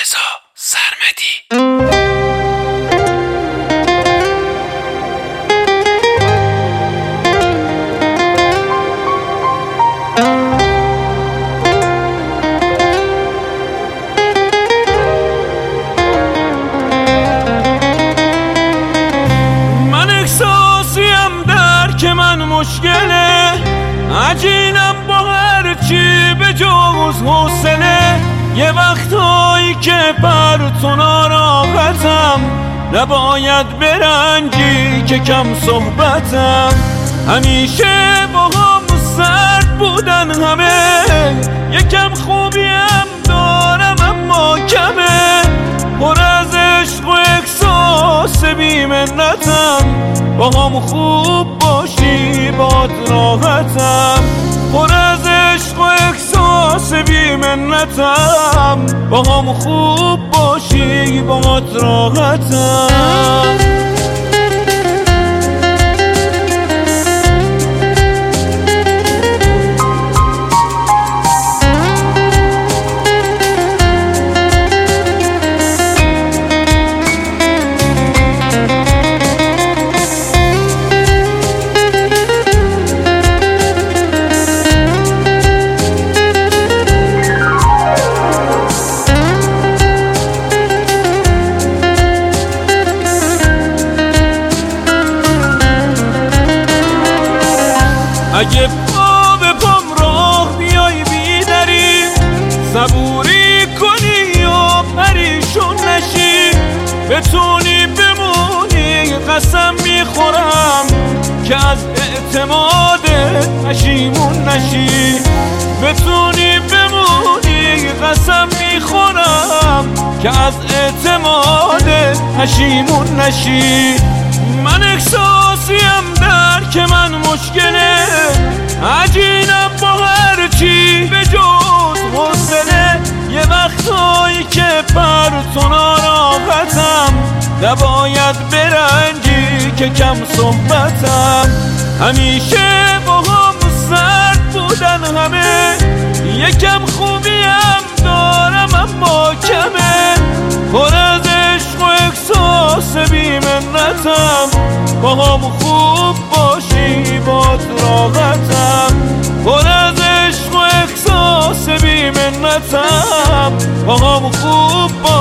رضا سرمدی. من احساسیم درک من مشکله، عجینم با هر چی به جز حوصله. یه وقتایی که بر تو ناراحتم، نباید برنجی که کم صحبتم. همیشه با هم سرد بودن همه، یکم خوبیم دارم اما کمه. پر از عشق و احساس بی‌منتم، با هم خوب باشی باد راحتم. پر از عشق و احساس بی‌منتم، با هم خوب باشی باد راحتم. اگه پا به پام راه بیای بیدری، صبوری کنی و پریشون نشی. بتونی بمونی قسم میخورم که از اعتمادت پشیمون نشی. بتونی بمونی قسم میخورم که از اعتمادت پشیمون نشی. من احساسیم درک من مشکله، عجینم با هر چی به جز حوصله. یه وقتایی که پر تو ناراحتم، نباید برنجی که کم صحبتم. همیشه با هم سرد بودن همه، یکم خوبیم دارم اما کمه. پر از عشق و احساس بی‌منتم، با هم خوب باشی باد راحتم. پر از عشق و احساس بی‌منتم، با هم خوب باشی